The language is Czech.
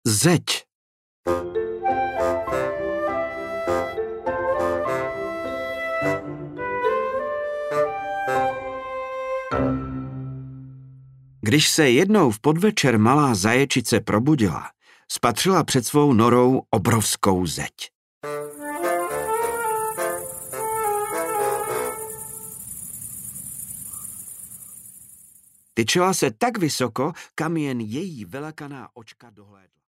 Zeď. Když se jednou v podvečer malá zaječice probudila, spatřila před svou norou obrovskou zeď. Tyčila se tak vysoko, kam jen její velekaná očka dohlédla.